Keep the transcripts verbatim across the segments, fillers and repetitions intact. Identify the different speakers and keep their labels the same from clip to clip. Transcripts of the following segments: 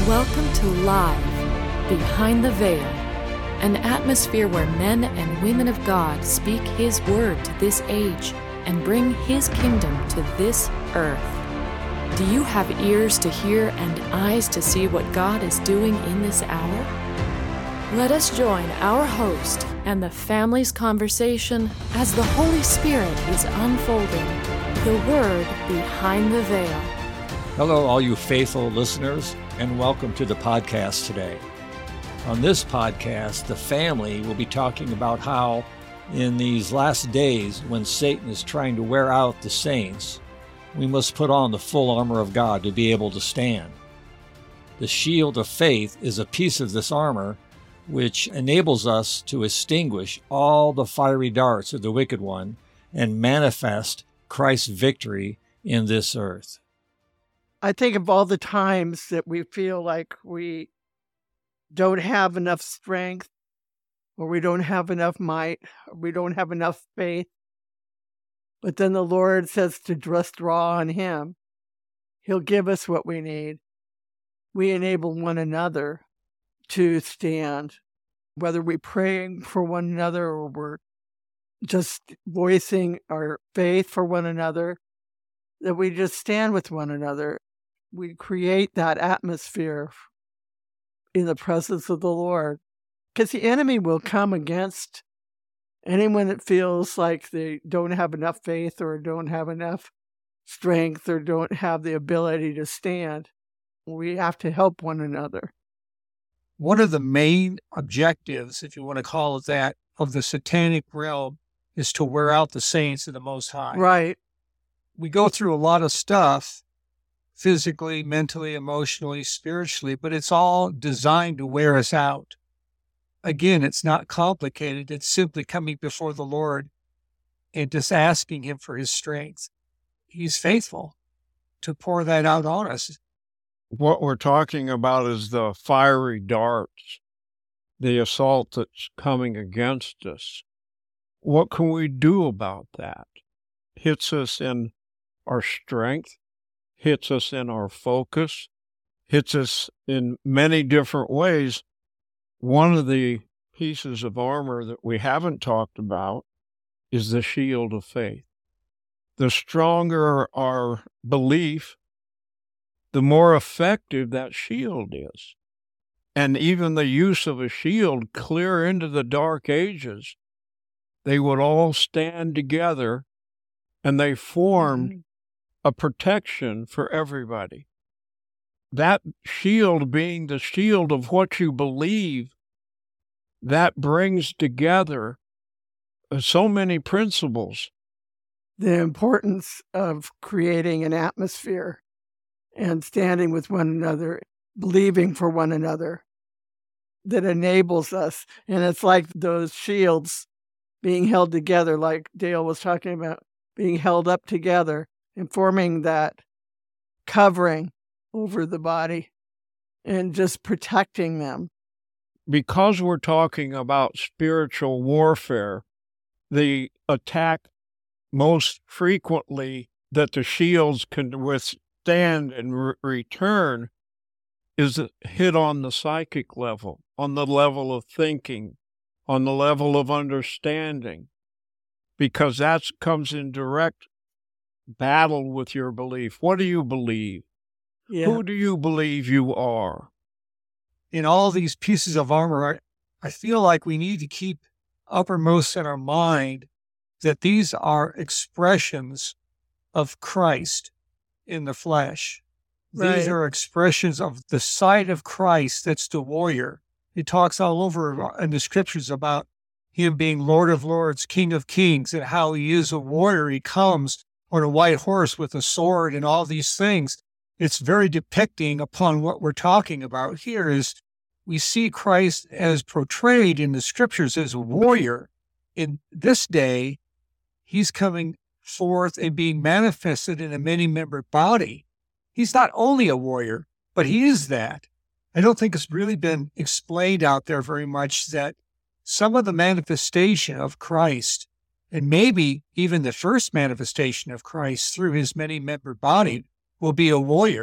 Speaker 1: Welcome to Live, Behind the Veil, an atmosphere where men and women of God speak His word to this age and bring His kingdom to this earth. Do you have ears to hear and eyes to see what God is doing in this hour? Let us join our host and the family's conversation as the Holy Spirit is unfolding the Word behind the veil.
Speaker 2: Hello, all you faithful listeners, and welcome to the podcast today. On this podcast, the family will be talking about how in these last days when Satan is trying to wear out the saints, we must put on the full armor of God to be able to stand. The shield of faith is a piece of this armor which enables us to extinguish all the fiery darts of the wicked one and manifest Christ's victory in this earth.
Speaker 3: I think of all the times that we feel like we don't have enough strength, or we don't have enough might, or we don't have enough faith. But then the Lord says to just draw on Him. He'll give us what we need. We enable one another to stand, whether we're praying for one another or we're just voicing our faith for one another, that we just stand with one another. We create that atmosphere in the presence of the Lord, because the enemy will come against anyone that feels like they don't have enough faith or don't have enough strength or don't have the ability to stand. We have to help one another.
Speaker 4: One of the main objectives, if you want to call it that, of the satanic realm is to wear out the saints of the Most High.
Speaker 3: Right.
Speaker 4: We go through a lot of stuff, physically, mentally, emotionally, spiritually, but it's all designed to wear us out. Again, it's not complicated. It's simply coming before the Lord and just asking Him for His strength. He's faithful to pour that out on us.
Speaker 5: What we're talking about is the fiery darts, the assault that's coming against us. What can we do about that? Hits us in our strength, hits us in our focus, hits us in many different ways. One of the pieces of armor that we haven't talked about is the shield of faith. The stronger our belief, the more effective that shield is. And even the use of a shield clear into the dark ages, they would all stand together and they formed mm-hmm. a protection for everybody. That shield being the shield of what you believe, that brings together so many principles.
Speaker 3: The importance of creating an atmosphere and standing with one another, believing for one another, that enables us. And it's like those shields being held together, like Dale was talking about, being held up together and forming that covering over the body and just protecting them.
Speaker 5: Because we're talking about spiritual warfare, the attack most frequently that the shields can withstand and re- return is hit on the psychic level, on the level of thinking, on the level of understanding, because that comes in direct battle with your belief. What do you believe?
Speaker 3: Yeah.
Speaker 5: Who do you believe you are?
Speaker 4: In all these pieces of armor, I feel like we need to keep uppermost in our mind that these are expressions of Christ in the flesh.
Speaker 3: Right.
Speaker 4: These are expressions of the side of Christ that's the warrior. It talks all over in the scriptures about Him being Lord of Lords, King of Kings, and how He is a warrior. He comes on a white horse with a sword and all these things. It's very depicting upon what we're talking about here is we see Christ as portrayed in the scriptures as a warrior. In this day, He's coming forth and being manifested in a many-membered body. He's not only a warrior, but He is that. I don't think it's really been explained out there very much that some of the manifestation of Christ, and maybe even the first manifestation of Christ through His many-membered body, will be a warrior.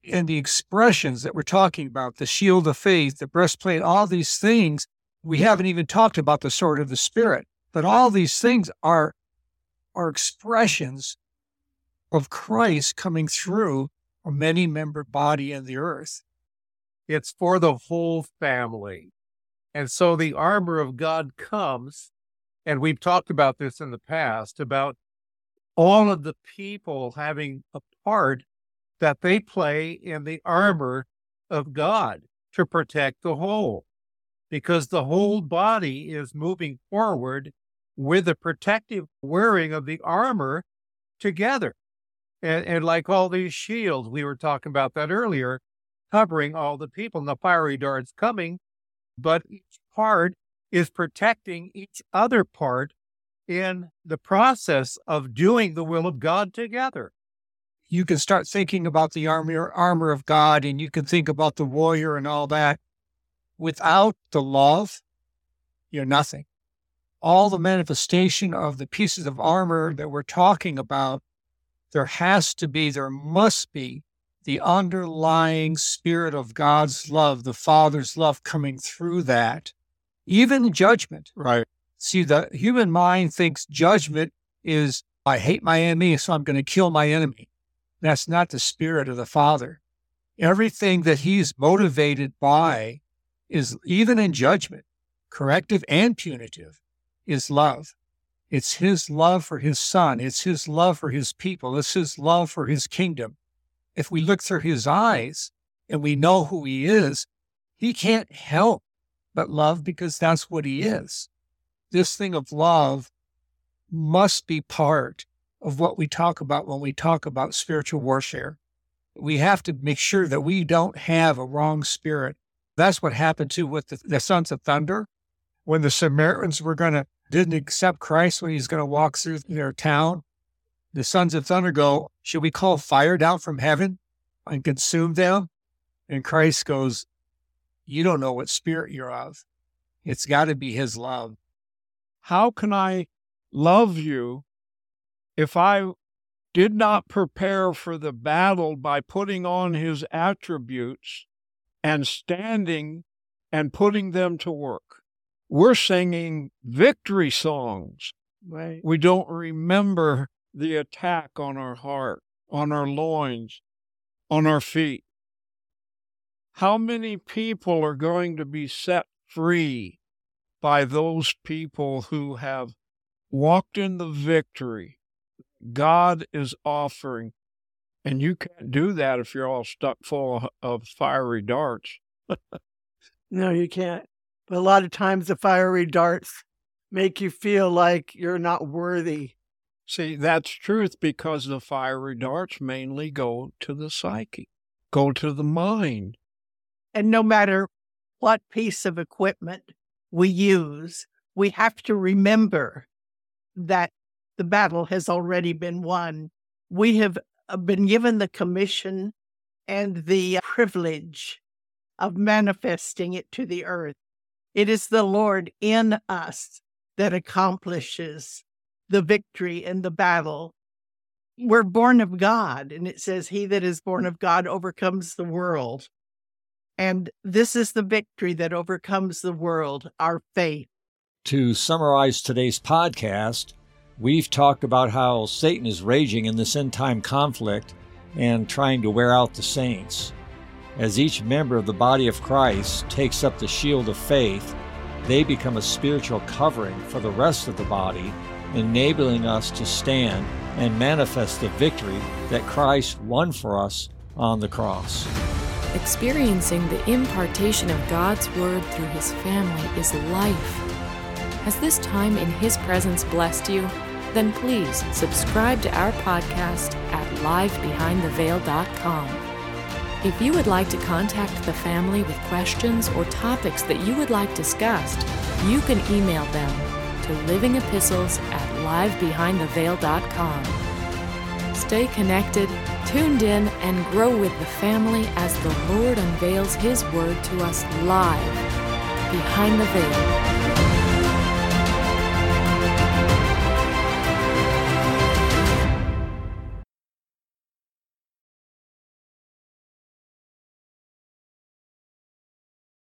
Speaker 4: and the expressions that we're talking about, the shield of faith, the breastplate, all these things, we haven't even talked about the sword of the Spirit, but all these things are, are expressions of Christ coming through a many-membered body in the earth.
Speaker 6: It's for the whole family. And so the armor of God comes, and we've talked about this in the past, about all of the people having a part that they play in the armor of God to protect the whole, because the whole body is moving forward with the protective wearing of the armor together. And, and like all these shields, we were talking about that earlier, covering all the people and the fiery darts coming, but each part is protecting each other part in the process of doing the will of God together.
Speaker 4: You can start thinking about the armor, armor of God, and you can think about the warrior and all that. Without the love, you're nothing. All the manifestation of the pieces of armor that we're talking about, there has to be, there must be the underlying spirit of God's love, the Father's love coming through that. Even judgment.
Speaker 5: Right.
Speaker 4: See, the human mind thinks judgment is, I hate my enemy, so I'm going to kill my enemy. That's not the spirit of the Father. Everything that he's motivated by is, even in judgment, corrective and punitive, is love. It's his love for his Son. It's his love for his people. It's his love for his kingdom. If we look through his eyes and we know who he is, he can't help but love, because that's what he is. This thing of love must be part of what we talk about when we talk about spiritual warfare. We have to make sure that we don't have a wrong spirit. That's what happened too with the, the sons of thunder. When the Samaritans were going to, didn't accept Christ when he's going to walk through their town, the sons of thunder go, should we call fire down from heaven and consume them? And Christ goes, you don't know what spirit you're of. It's got to be his love.
Speaker 5: How can I love you if I did not prepare for the battle by putting on his attributes and standing and putting them to work? We're singing victory songs.
Speaker 3: Right.
Speaker 5: We don't remember the attack on our heart, on our loins, on our feet. How many people are going to be set free by those people who have walked in the victory God is offering? And you can't do that if you're all stuck full of fiery darts.
Speaker 3: No, you can't. But a lot of times the fiery darts make you feel like you're not worthy.
Speaker 5: See, that's truth, because the fiery darts mainly go to the psyche, go to the mind.
Speaker 7: And no matter what piece of equipment we use, we have to remember that the battle has already been won. We have been given the commission and the privilege of manifesting it to the earth. It is the Lord in us that accomplishes the victory in the battle. We're born of God, and it says, he that is born of God overcomes the world. And this is the victory that overcomes the world, our faith.
Speaker 2: To summarize today's podcast, we've talked about how Satan is raging in this end-time conflict and trying to wear out the saints. As each member of the body of Christ takes up the shield of faith, they become a spiritual covering for the rest of the body, enabling us to stand and manifest the victory that Christ won for us on the cross.
Speaker 1: Experiencing the impartation of God's Word through His family is life. Has this time in His presence blessed you? Then please subscribe to our podcast at live behind the veil dot com. If you would like to contact the family with questions or topics that you would like discussed, you can email them to living epistles at live behind the veil dot com. Stay connected, tuned in, and grow with the family as the Lord unveils His Word to us live behind the veil.